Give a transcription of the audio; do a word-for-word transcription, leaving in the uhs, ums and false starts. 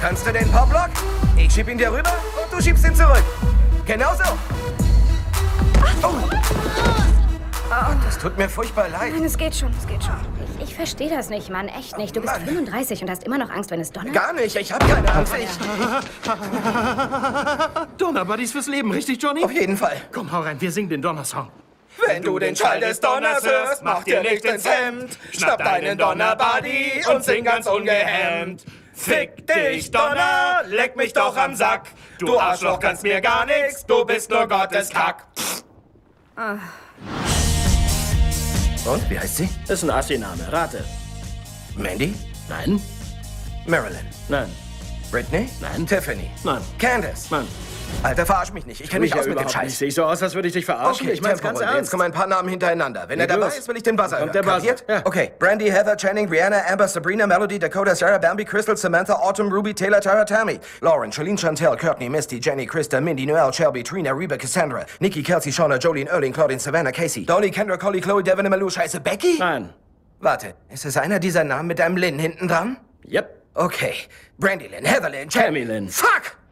Kannst du den Poplock? Ich schieb ihn dir rüber und du schiebst ihn zurück. Genauso. Oh. Ah, das tut mir furchtbar leid. Nein, es geht schon, es geht schon. Ich, ich verstehe das nicht, Mann, echt nicht. Du bist Mann. fünfunddreißig und hast immer noch Angst, wenn es donnert? Gar nicht, ich habe keine Angst. Ich... Donnerbuddies fürs Leben, richtig, Johnny? Auf jeden Fall. Komm, hau rein, wir singen den Donnersong. Wenn du den Schall des Donners hörst, mach dir nicht ins Hemd. Schnapp deinen Donnerbuddy und sing ganz ungehemmt. Fick dich, Donner, leck mich doch am Sack. Du Arschloch kannst mir gar nix, du bist nur Gottes Kack. Ah. Und, wie heißt sie? Ist ein Assi-Name, rate. Mandy? Nein. Marilyn? Nein. Britney? Nein. Tiffany? Nein. Candace? Nein. Alter, verarsch mich nicht. Ich kenne mich ja aus mit dem überhaupt Scheiß. nicht. Sehe ich so aus, als würde ich dich verarschen? Okay, ich mein's ganz Tempo, Jetzt ernst. kommen ein paar Namen hintereinander. Wenn er Leg dabei los. ist, will ich den Buzzer Kommt hören. der Buzzer. Kapiert? Ja. Okay. Brandy, Heather, Channing, Brianna, Amber, Sabrina, Melody, Dakota, Sarah, Bambi, Crystal, Samantha, Autumn, Ruby, Taylor, Tara, Tammy, Lauren, Charlene, Chantel, Courtney, Misty, Jenny, Krista, Mindy, Noelle, Shelby, Trina, Reba, Cassandra, Nikki, Kelsey, Shauna, Jolene, Erling, Claudine, Savannah, Casey, Dolly, Kendra, Collie, Chloe, Devin, Malou, Scheiße, Becky? Nein. Warte, ist es einer dieser Namen mit einem Lynn hinten dran? Yep. Okay. Brandy Lynn, Heather Lynn, Tammy Lynn. Fuck!